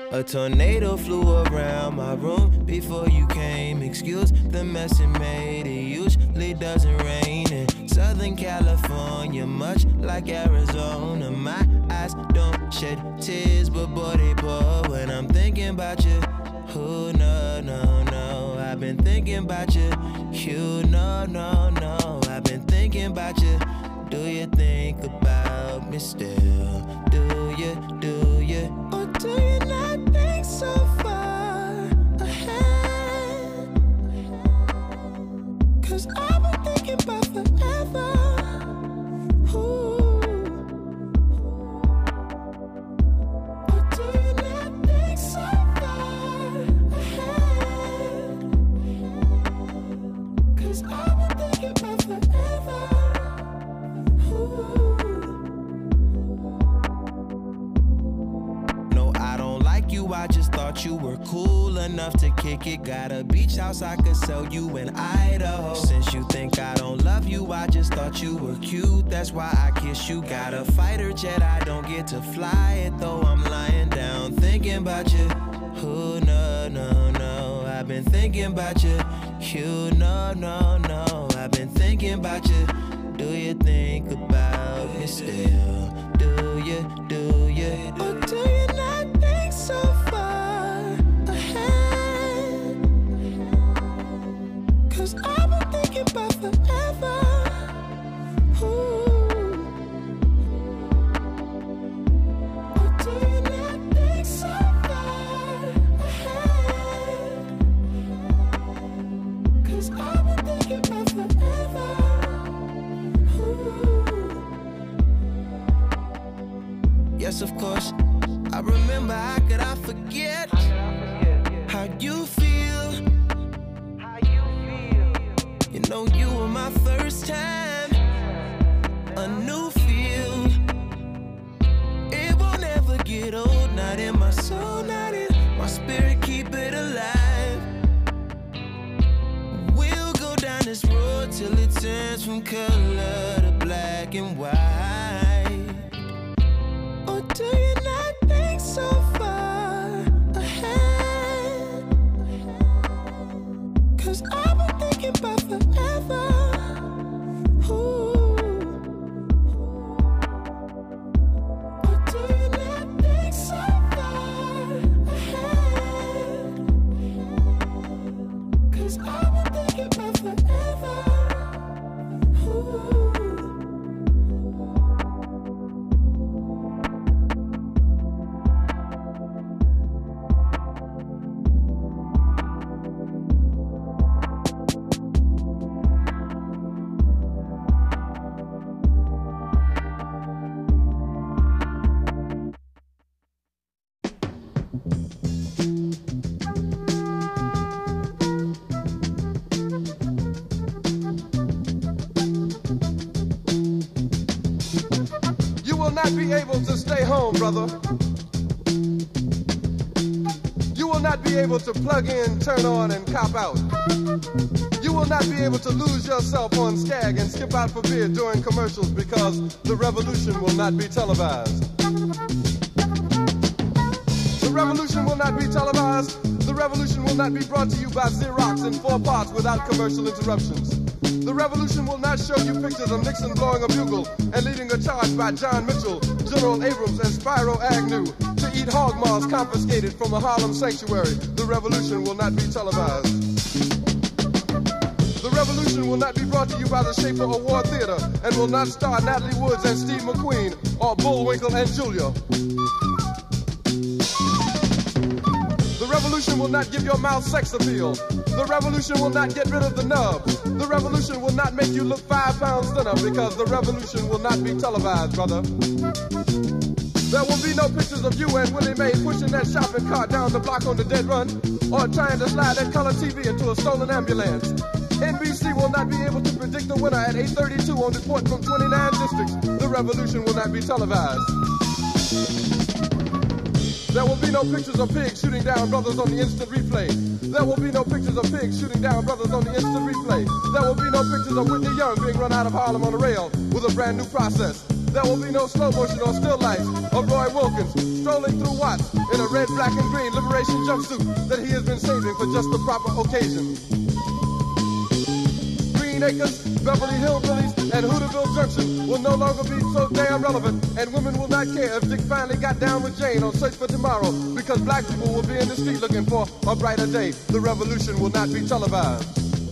A tornado flew around my room before you came. Excuse the mess it made. It usually doesn't rain in Southern California, much like Arizona. My eyes don't shed tears, but boy they pour when I'm thinking about you. Oh no, no, no, I've been thinking about you. You no, no, no, I've been thinking about you. Do you think about me still? Do you, or do you not think so far ahead? 'Cause I've been thinking about forever. Ooh. Or do you not think so far ahead? 'Cause I've been thinking about forever. No, I don't like you, I just thought you were cool enough to kick it. Got a beach house I could sell you in Idaho. Since you think I don't love you, I just thought you were cute, that's why I kiss you. Got a fighter jet, I don't get to fly it, though I'm lying down thinking about you. Oh no, no, no, I've been thinking about you. You no, no, no, I've been thinking about you. Do you think about me still? Do you, or do you not think so far ahead? 'Cause I've been thinking about forever. Ooh. Or do you not think so far ahead? 'Cause I've been thinking about forever. Yes, of course, I remember, how could I forget how you feel? You know you were my first time, a new feel. It won't ever get old, not in my soul, not in my spirit, keep it alive. We'll go down this road till it turns from color to black and white. Or do you not think so far ahead? 'Cause I've been thinking about forever. Ooh. Or do you not think so far ahead? 'Cause I've been thinking about forever. Ooh. Be able to stay home, brother. You will not be able to plug in, turn on, and cop out. You will not be able to lose yourself on Skag and skip out for beer during commercials because the revolution will not be televised. The revolution will not be televised. The revolution will not be brought to you by Xerox in 4 parts without commercial interruptions. The revolution will not show you pictures of Nixon blowing a bugle and leading a charge by John Mitchell, General Abrams, and Spyro Agnew to eat hog maws confiscated from a Harlem sanctuary. The revolution will not be televised. The revolution will not be brought to you by the Schaefer Award Theater and will not star Natalie Woods and Steve McQueen or Bullwinkle and Julia. The revolution will not give your mouth sex appeal. The revolution will not get rid of the nubs. The revolution will not make you look 5 pounds thinner because the revolution will not be televised, brother. There will be no pictures of you and Willie Mae pushing that shopping cart down the block on the dead run or trying to slide that color TV into a stolen ambulance. NBC will not be able to predict the winner at 8:32 on report from 29 districts. The revolution will not be televised. There will be no pictures of pigs shooting down brothers on the instant replay. There will be no pictures of pigs shooting down brothers on the instant replay. There will be no pictures of Whitney Young being run out of Harlem on a rail with a brand new process. There will be no slow motion or still life of Roy Wilkins strolling through Watts in a red, black, and green liberation jumpsuit that he has been saving for just the proper occasion. Green Acres, Beverly Hillbillies, and Hooterville Junction will no longer be so damn relevant, and women will not care if Dick finally got down with Jane on Search for Tomorrow, because black people will be in the street looking for a brighter day. The revolution will not be televised.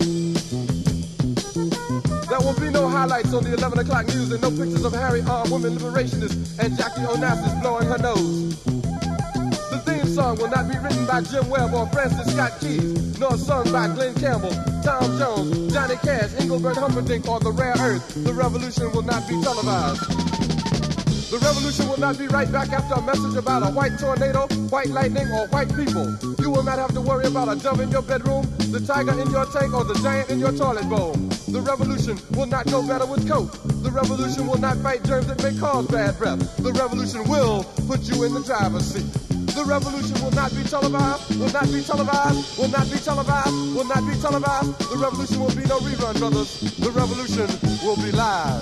There will be no highlights on the 11 o'clock news and no pictures of Harry armed women liberationists and Jackie Onassis blowing her nose. The theme song will not be written by Jim Webb or Francis Scott Keys, nor sung by Glenn Campbell, Tom Jones, Johnny Cash, Engelbert Humperdinck, or The Rare Earth. The revolution will not be televised. The revolution will not be right back after a message about a white tornado, white lightning, or white people. You will not have to worry about a dove in your bedroom, the tiger in your tank, or the giant in your toilet bowl. The revolution will not go better with Coke. The revolution will not fight germs that may cause bad breath. The revolution will put you in the driver's seat. The revolution will not be televised, will not be televised, will not be televised, will not be televised. The revolution will be no rerun, brothers. The revolution will be live.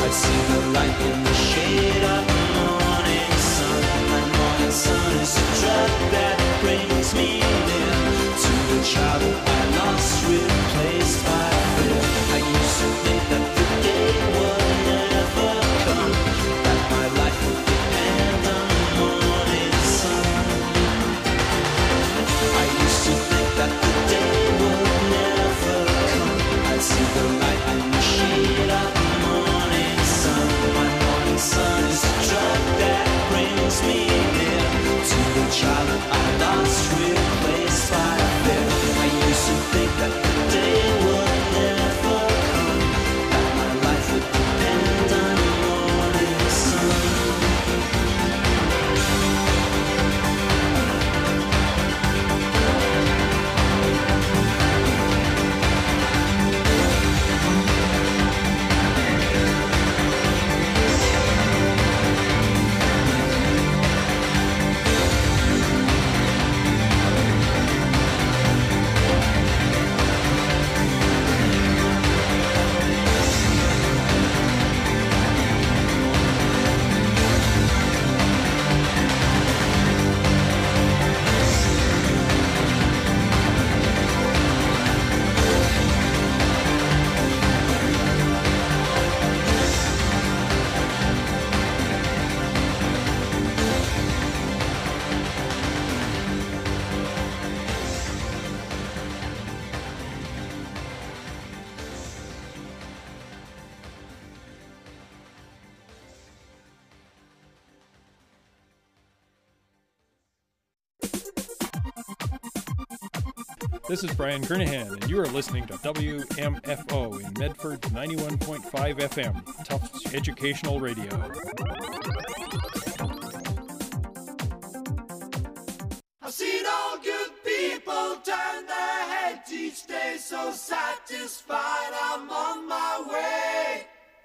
see the light in the shade of the morning sun. My morning sun is a drug that brings me near to the child that I lost, replaced by fear. I used to think that the day would never come, that my life would depend on the morning sun. I used to think that the day would never come. I'd see the light in the shade of the morning sun. My morning sun is a drug that brings me near to the child that I lost, replaced by fear. I used to think that the day would never come, that my life would depend on the morning sun. This is Brian Kernahan, and you are listening to WMFO in Medford 91.5 FM, Tufts Educational Radio. I've seen all good people turn their heads each day, so satisfied I'm on my way.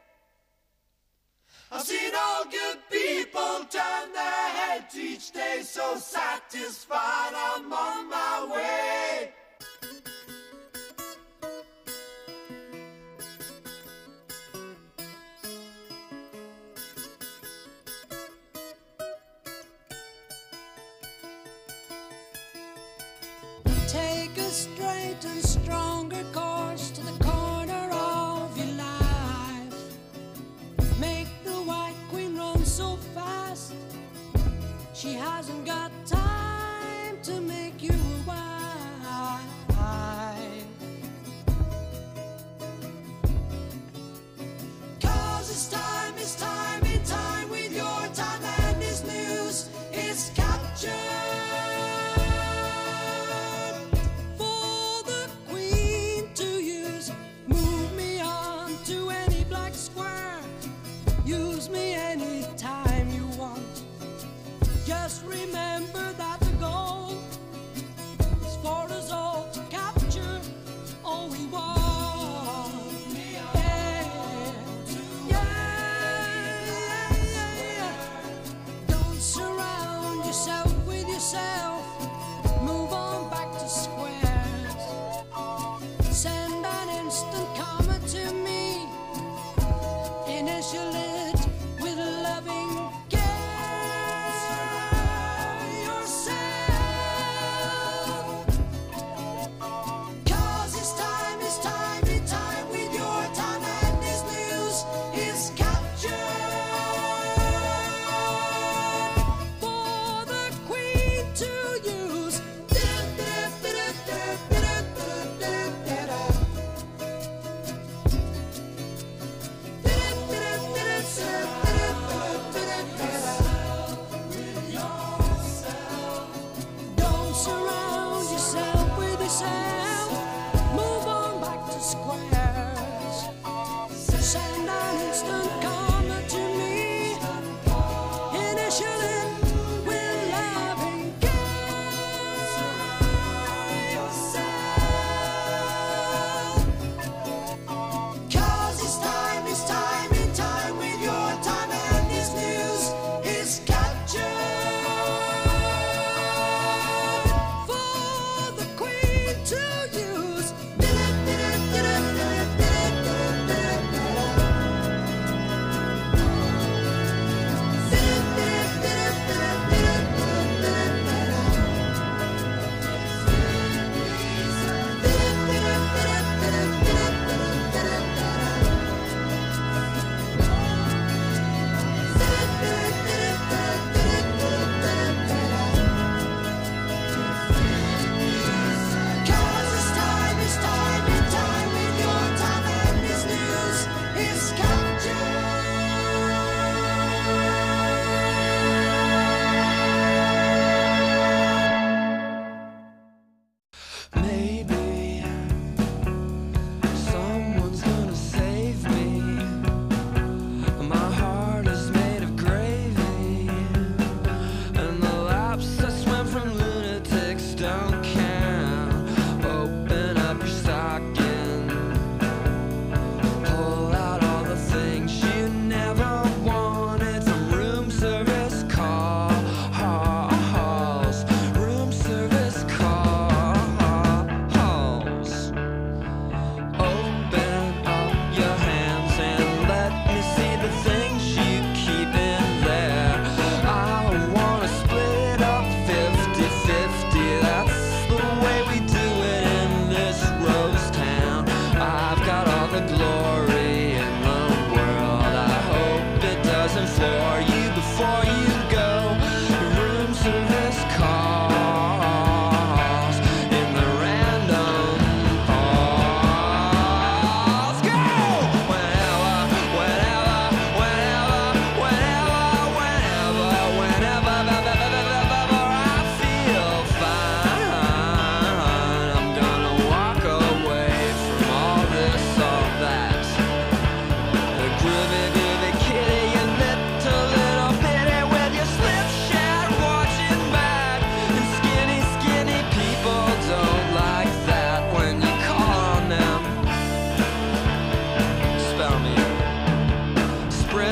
I've seen all good people turn their heads each day, so satisfied I'm on my way. Take a straight and stronger course to the corner of your life. Make the White Queen run so fast, she hasn't got time to make you a wife. 'Cause it's time in time with your time, and this news is captured. Just remember that the goal is for us all to capture all we want. Yeah. Don't surround yourself with yourself. Move on back to squares. Send an instant comment to me. Initial it with loving care.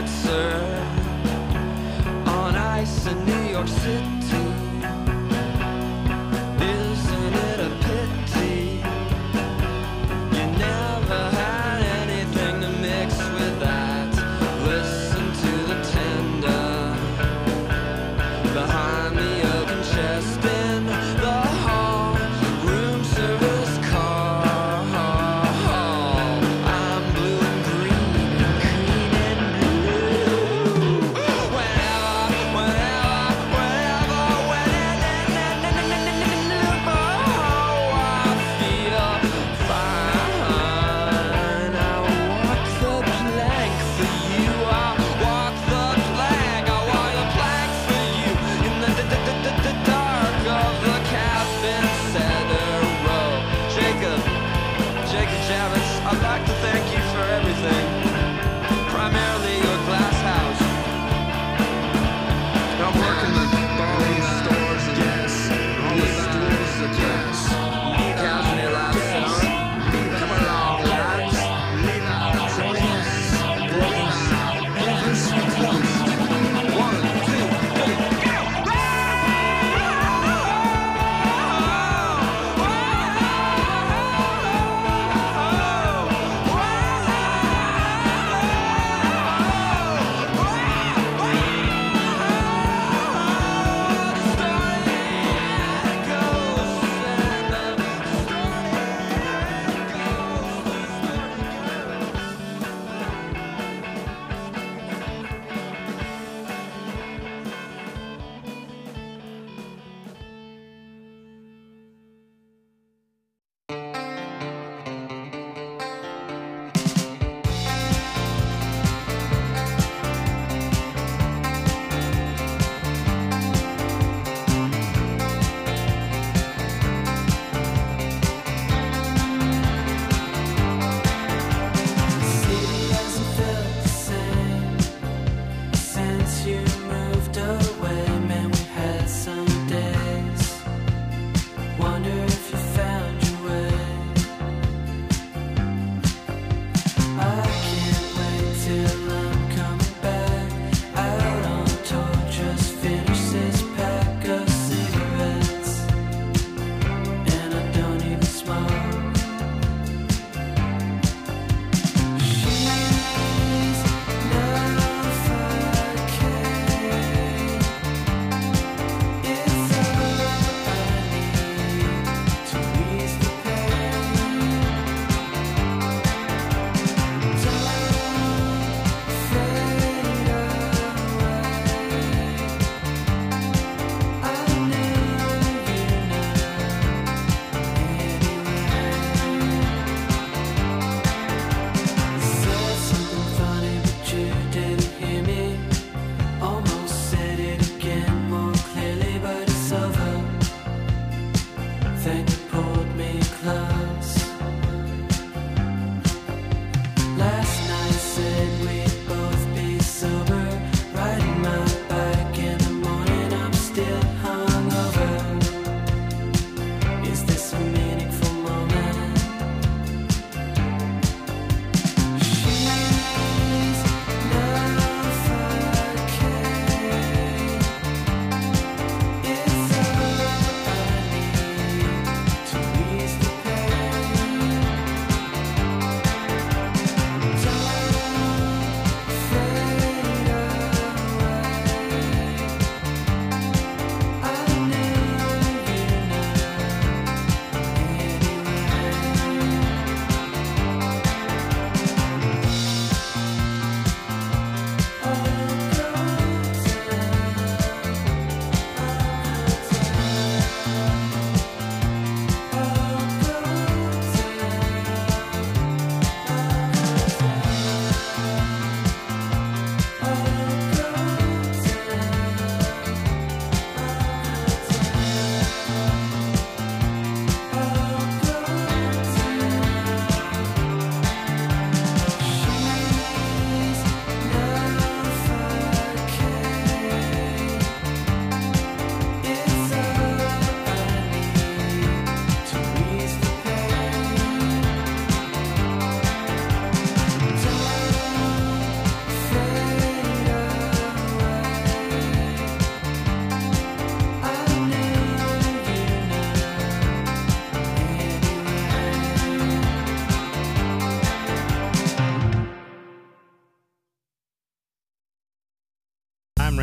Pulitzer on ice in New York City. Isn't it a pity you never had anything to mix with that? Listen to the tender behind the oaken chest in the hall, room service call. I'm blue and green and green and blue.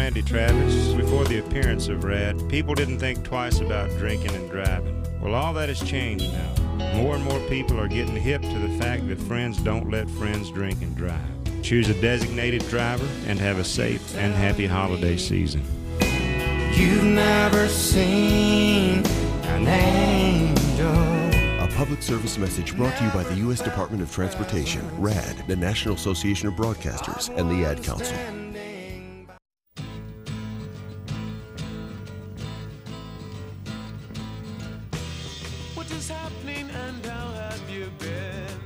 Randy Travis. Before the appearance of Rad, people didn't think twice about drinking and driving. Well, all that has changed now. More and more people are getting hip to the fact that friends don't let friends drink and drive. Choose a designated driver and have a safe and happy holiday season. You've never seen an angel. A public service message brought to you by the U.S. Department of Transportation, RAD, the National Association of Broadcasters, and the Ad Council. What is happening and how have you been?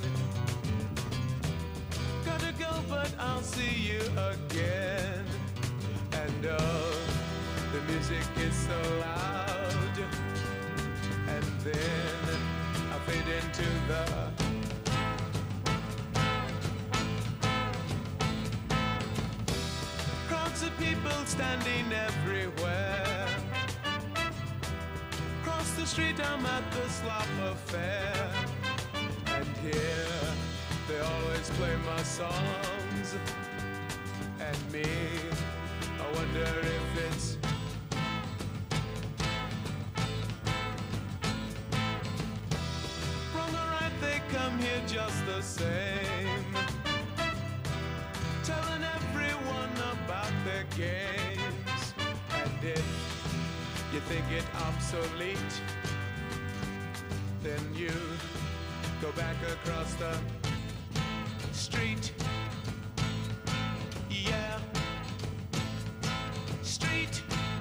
Gotta go, but I'll see you again. And the music is so loud. And then I fade into the crowds of people standing everywhere. Across the street I'm at the Slop Affair. And here they always play my songs. And me, I wonder if it's wrong or right, they come here just the same, telling everyone about their games. And if you think it obsolete, then you go back across the street. Yeah, street.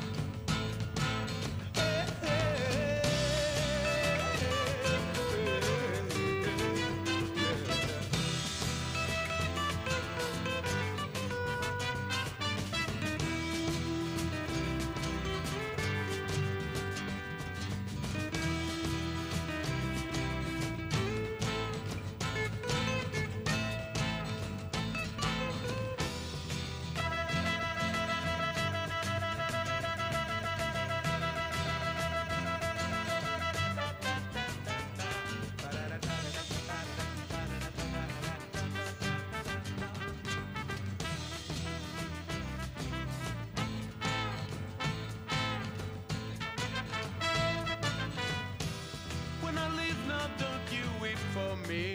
Hey, hey, when I leave now, don't you wait for me.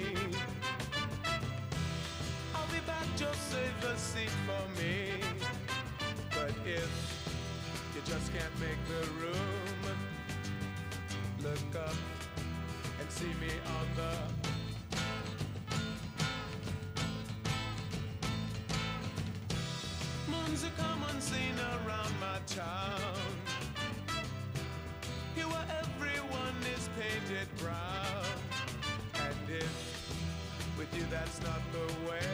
I'll be back, just save a seat for me. But if you just can't make the room, look up and see me on the moon's a common scene around my town. Here where everyone is painted brown. And if with you that's not the way,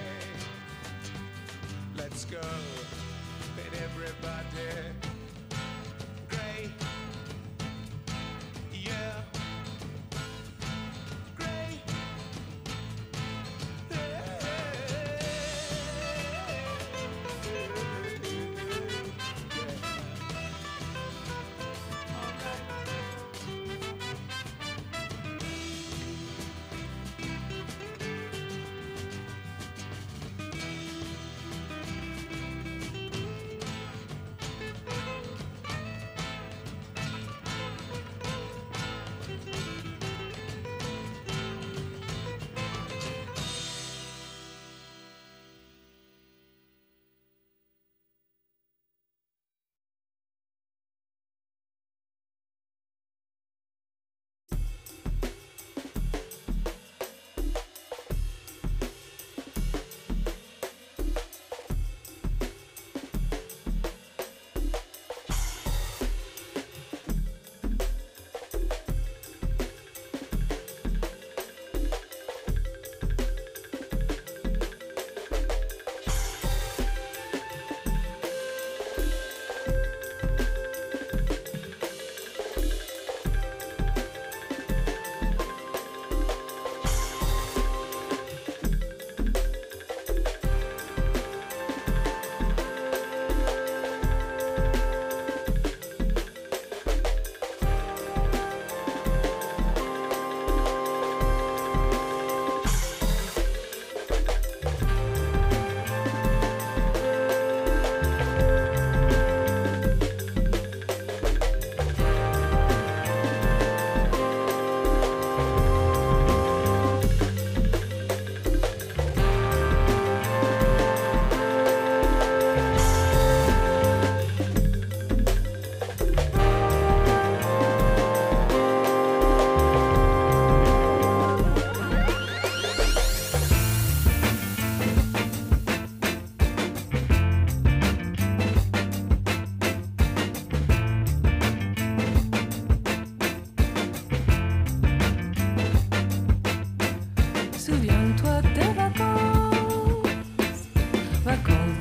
let's go, paint everybody gray. Yeah, gray.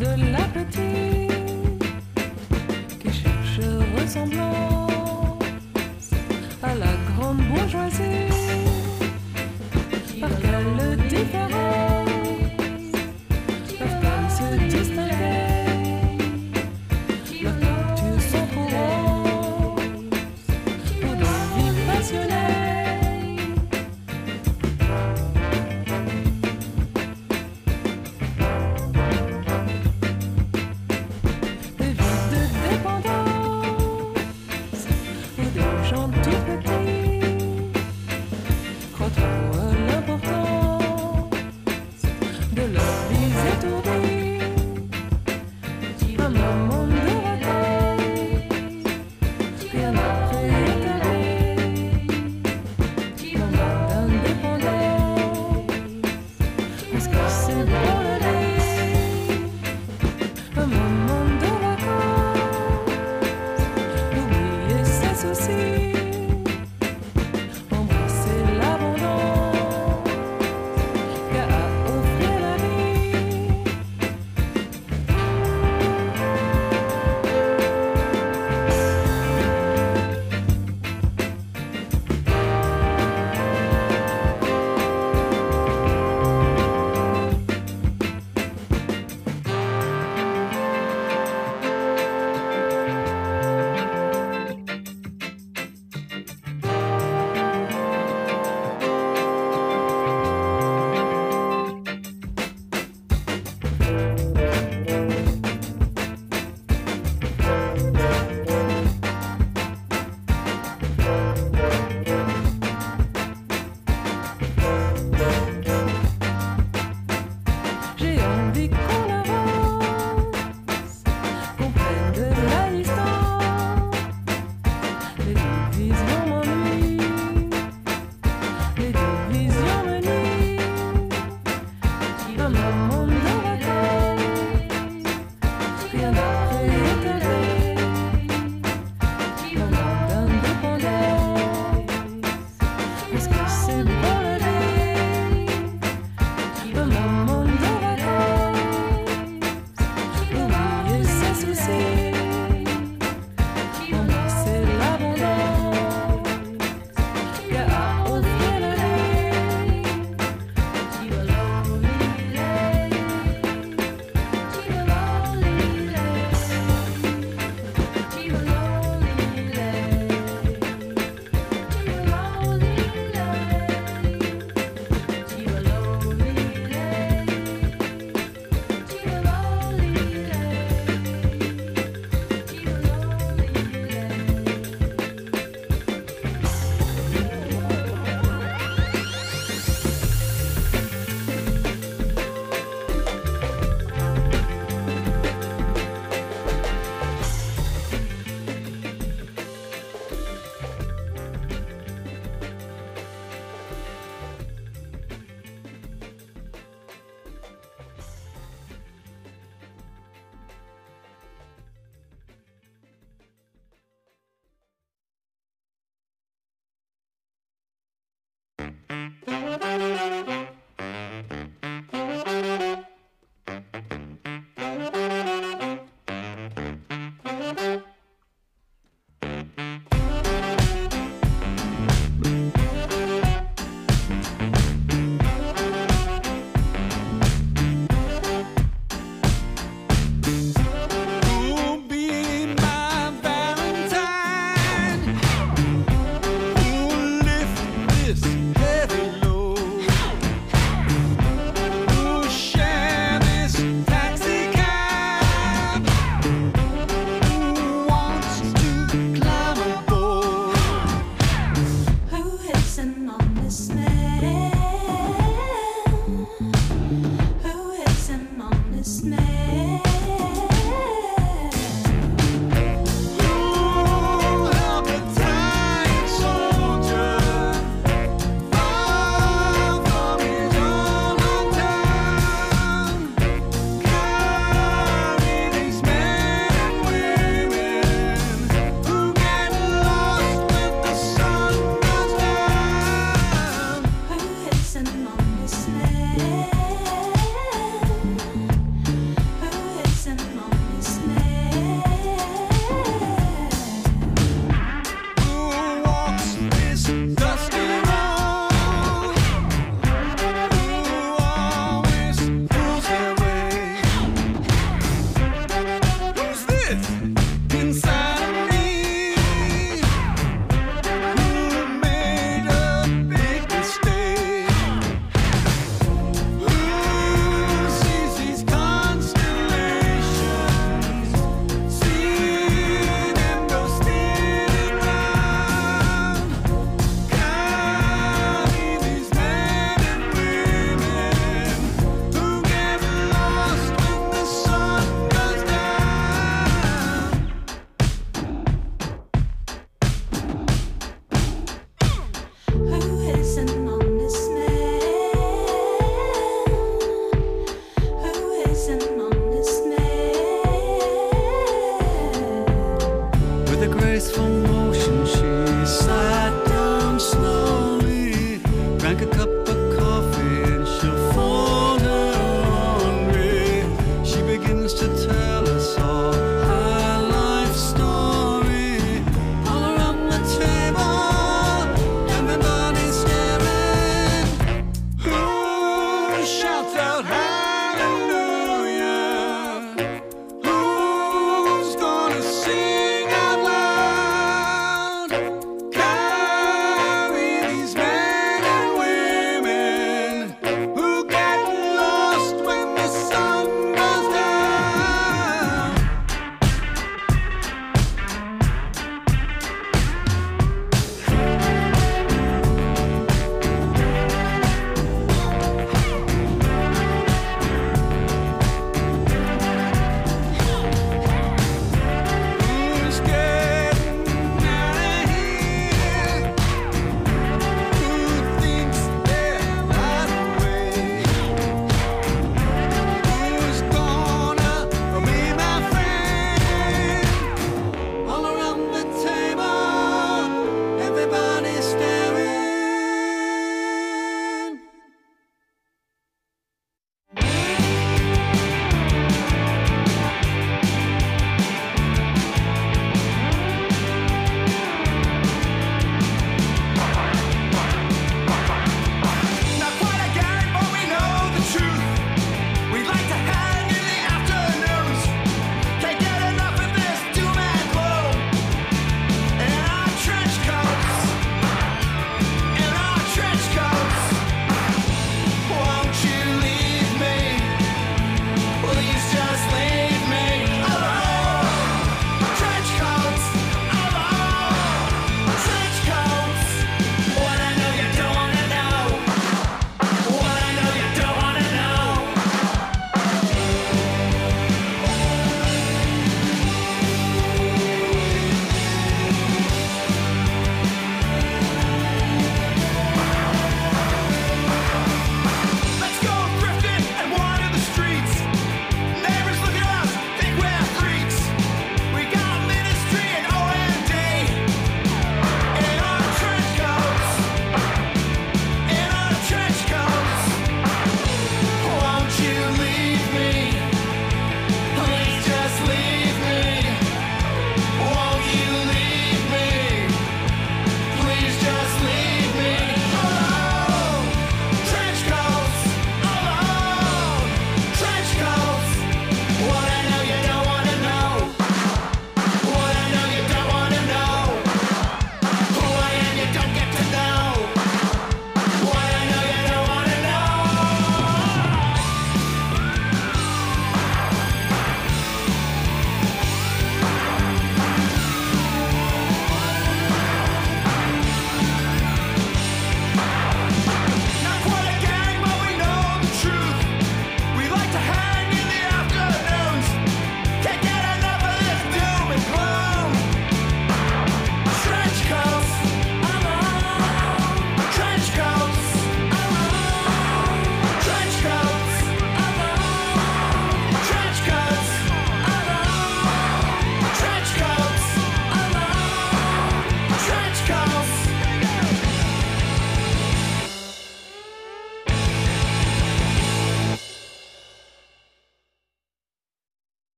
de l'appétit qui cherche ressemblance à la grande bourgeoisie. Par quelle différence peuvent-elles se distinguer? Leurs cultures sont trop roses pour des vies passionnées. Des vies de dépendance ou des gens tout petits croient trop à l'importance de leur vie étourdie. Un moment de recueil, rien après établi. Moment d'indépendance, est-ce que c'est pour la vie? Un moment de vacances, oublier ses soucis, embrasser l'abondance qu'a à offrir la vie.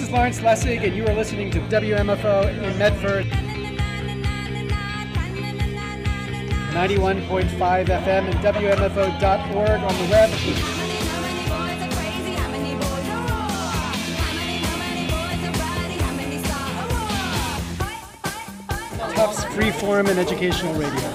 is Lawrence Lessig, and you are listening to WMFO in Medford. 91.5 FM and WMFO.org on the web. Tufts Freeform and Educational Radio.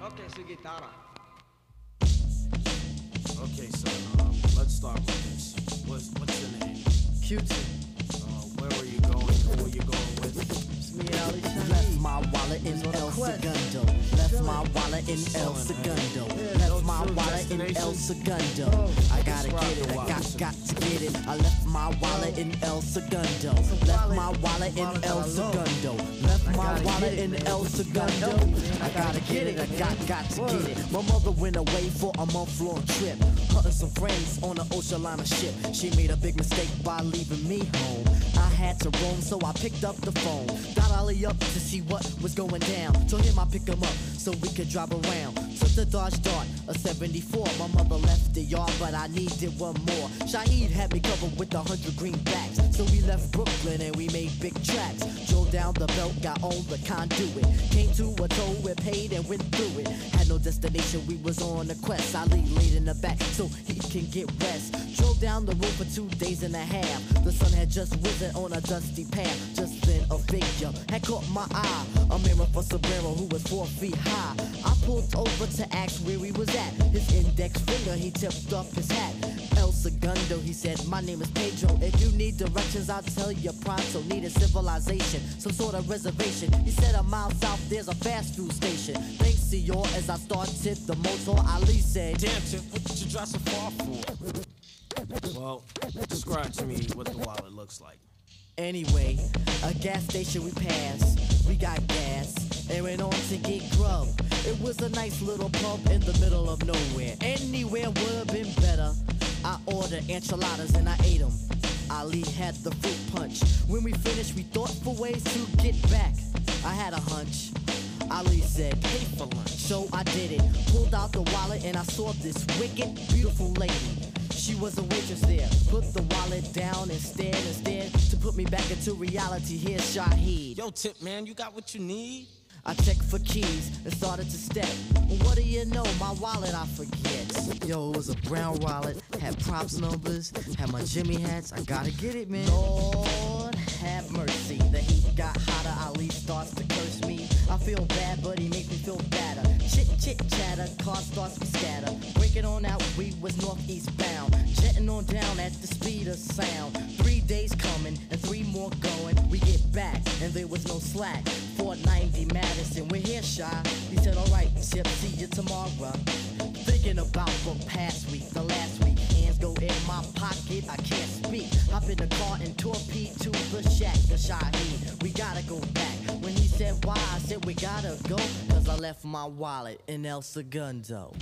Okay, so let's start with this. What's your name? Q-Tip. Where were you going? Who were you going with? It's me, Ali Shaheed. Left my wallet in El Segundo. Left my wallet in El Segundo. Left my wallet in El Segundo. I gotta get it, I got to get it. I left my wallet in El Segundo. Left my wallet in El Segundo. Left my wallet in El Segundo. I gotta get it, I got to get it. My mother went away for a month-long trip, hunting some friends on an ocean liner ship. She made a big mistake by leaving me home. I had to roam, so I picked up the phone. Got Ollie up to see what was going down. Told him I'd pick him up so we could drive around. Took the Dodge Dart, a 74. My mother left the yard, but I needed one more. Shaheed had me covered with 100 greenbacks. So we left Brooklyn and we made big tracks. Drove down the belt, got on the conduit. Came to a toll, we paid and went through it. Had no destination, we was on a quest. Ali laid in the back so he can get rest. Drove down the road for 2 days and a half. The sun had just risen on a dusty path. Just then a figure had caught my eye. A mirror for Sombrero who was 4 feet high. I pulled over to ask where he was at. His index finger, he tipped up his hat. El Segundo, he said, my name is Pedro. If you need directions, I'll tell you pronto. Need a civilization, some sort of reservation. He said a mile south, there's a fast food station. Thanks, senor, as I started the motor, Ali said, damn, Tip, what did you drive so far for? Well, describe to me what the wallet looks like. Anyway, a gas station we passed. We got gas and went on to get grub. It was a nice little pub in the middle of nowhere. Anywhere would have been better. I ordered enchiladas and I ate them. Ali had the fruit punch. When we finished, we thought for ways to get back. I had a hunch. Ali said, pay for lunch. So I did it. Pulled out the wallet and I saw this wicked, beautiful lady. She was a waitress there. Put the wallet down and stared to put me back into reality. Here's Shaheed. Yo, Tip, man, you got what you need? I checked for keys and started to step. What do you know? My wallet I forget. Yo, it was a brown wallet, had props numbers, had my Jimmy hats. I gotta get it, man. Lord have mercy. The heat got hotter. Ali starts to curse me. I feel bad, but he makes me feel badder. Chit chatter, car starts to scatter. Breaking on out, we was northeast bound. Jetting on down at the speed of sound. 3 days coming and 3 more going. We get back and there was no slack. 490 Madison, we're here, Shy. He said, alright, Chip, see you tomorrow. Thinking about the past week, the last week. Hands go in my pocket, I can't speak. Hop in the car and torpedo to the shack, the Shaheed. We gotta go back. When he said why, I said we gotta go. Cause I left my wallet in El Segundo.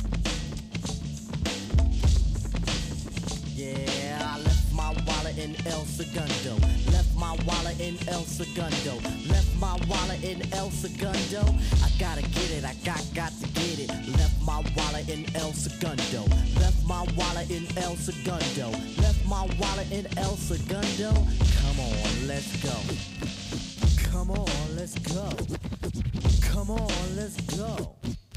Yeah, I left my wallet in El Segundo. Left my wallet in El Segundo. Left my wallet in El Segundo. I gotta get it, I got to get it. Left my wallet in El Segundo. Left my wallet in El Segundo. Left my wallet in El Segundo. Come on, let's go. Come on, let's go. Come on, let's go.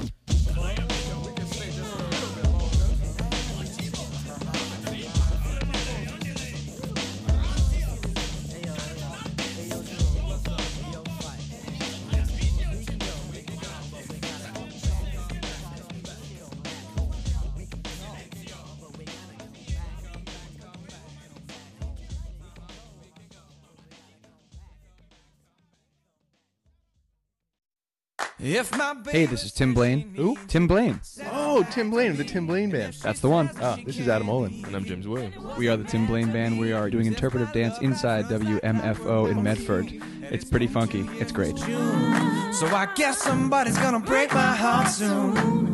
Hey, this is Tim Blaine. Who? Tim Blaine. Oh, Tim Blaine of the Tim Blaine Band. That's the one. This is Adam Olin. And I'm James Williams. We are the Tim Blaine Band. We are doing interpretive dance inside WMFO in Medford. It's pretty funky. It's great. So I guess somebody's gonna break my heart soon.